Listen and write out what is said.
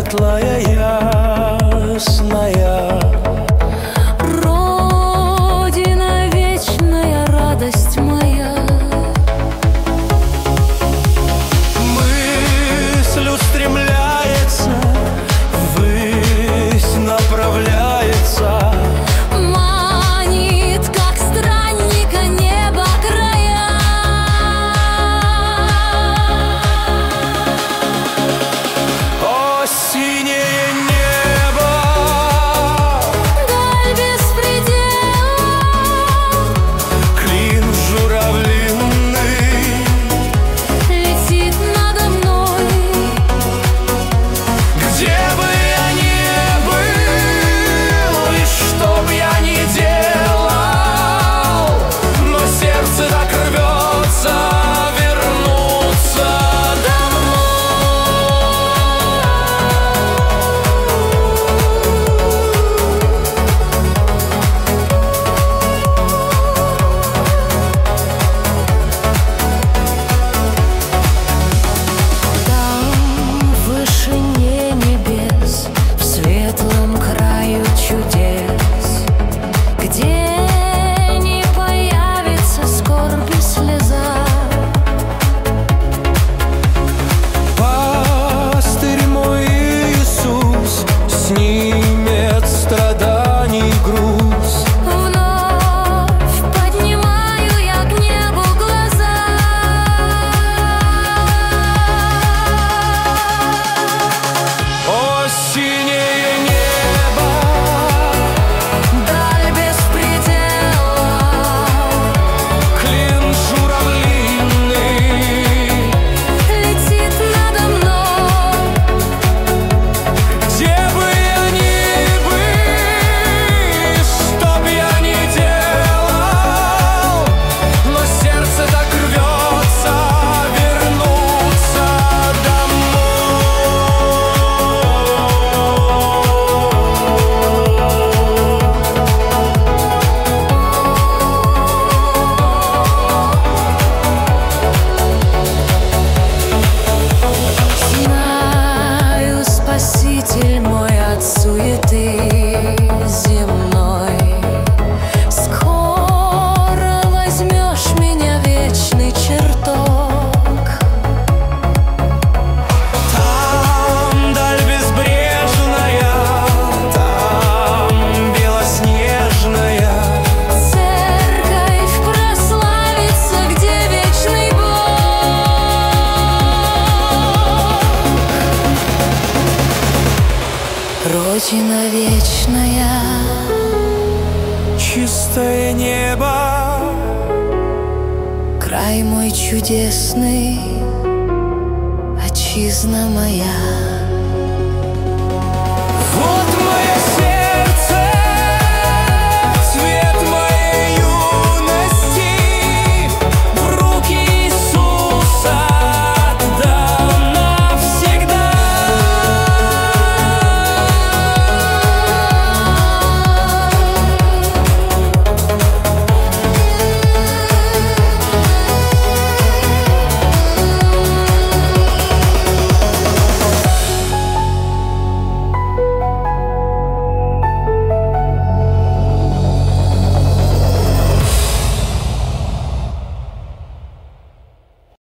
светлая, ясная. Родина вечная, радость моя. Мысль устремляется, ввысь направляется, Манит, как странника, небо края. о, синее небо, Даль без предела, клин журавлиный, летит надо мной. где бы я ни был и что б я ни делал, но сердце так рвется вернуться Там, в вышине небес, в светлом краю чудес, где не появится скорбь и слеза. Пастырь мой Иисус снимет страданий груз. Вновь поднимаю я к небу глаза. О, синее небо, Даль без предела, клин журавлиный, летит надо мной. где бы я ни был, что б я ни делал, но сердце так рвется вернуться Знаю, Спаситель мой от суеты земной. Скоро возьмешь меня в вечный чертог. Там даль безбрежная, там белоснежная, Церковь прославится, где вечный Бог. Родина вечная, чистое небо, край мой чудесный, отчизна моя.